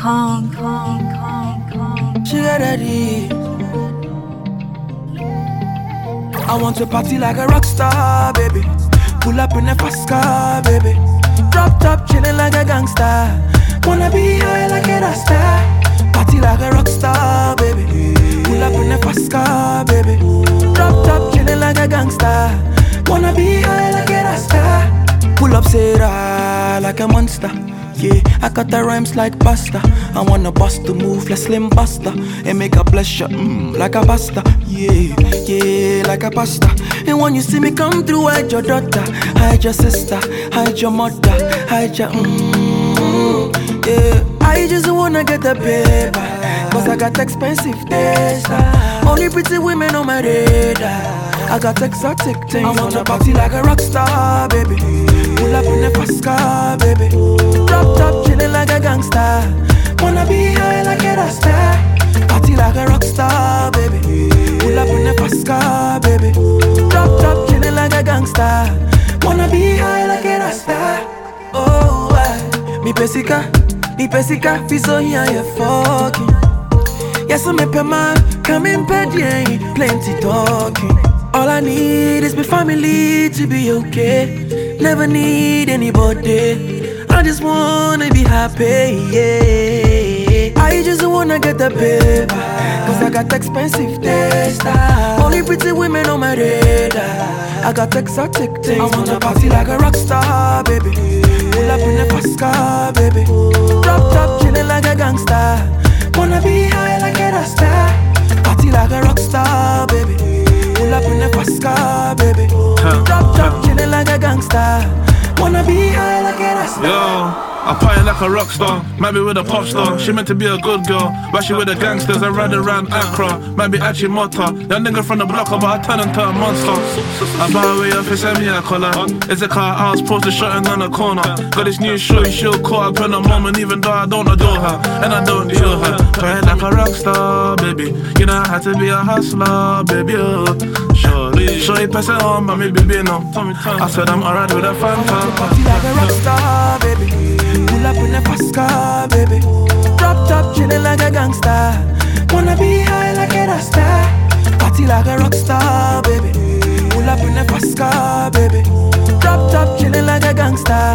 Kong. She got ready. I want to party like a rock star, baby. Pull up in a fast car, baby. Drop top, chillin' like a gangster. Wanna be high like a rasta. Party like a rock star, baby. Pull up in a fast car, baby. Drop top, chillin' like a gangster. Wanna be high like a rasta. Pull up, say like a monster. Yeah, I got the rhymes like pasta. I wanna bust the move like Slim Buster and make a pleasure, like a pasta. Yeah, yeah, like a pasta. And when you see me come through, hide your daughter, hide your sister, hide your mother, hide your yeah. I just wanna get the paper, cause I got expensive taste. Only pretty women on my radar. I got exotic things. I wanna party like a rock star, baby. Pull up in a fast car, baby. Drop top, chillin' like a gangster. Wanna be high like a rasta. Party like a rock star, baby. Pull up in a fast car, baby. Drop top, chillin' like a gangster. Wanna be high like a rasta. Oh, mi pesika, feel so here you fucking. Yes, I'm a man, come in bed, yeah, plenty talking. All I need is my family to be okay. Never need anybody. I just wanna be happy, yeah. I just wanna get the paper, cause I got expensive taste. Only pretty women on my radar. I got exotic things. I wanna party like a rock star, baby. Pull up in a fast car, baby. Drop top, chillin' like a gangster. Wanna be high like a rasta. Party like a rock star, baby. Pull up in a fast car, baby. Drop top, chillin' like a gangster. Wanna be high like a rasta. Yo, I party like a rock star, might be with a pop star. She meant to be a good girl, but she with the gangsters. I ride around Accra, might be actually Mota. Young nigga from the block, but I turn into a monster. I buy away her face, send me a collar. It's a car I was supposed to shutting down the corner. Got this new shorty, she'll caught up in a moment, even though I don't adore her and I don't chill her. Party like a rock star, baby. You know I had to be a hustler, baby. Shorty pass it on, but maybe be no. I said I'm alright with a Fanta. Party like a rock star, baby. Pull up in a fast car, baby. Drop top, chillin' like a gangster. Wanna be high like a rasta. Party like a rock star, baby. Pull up in a fast car, baby. Drop top, chillin' like a gangster.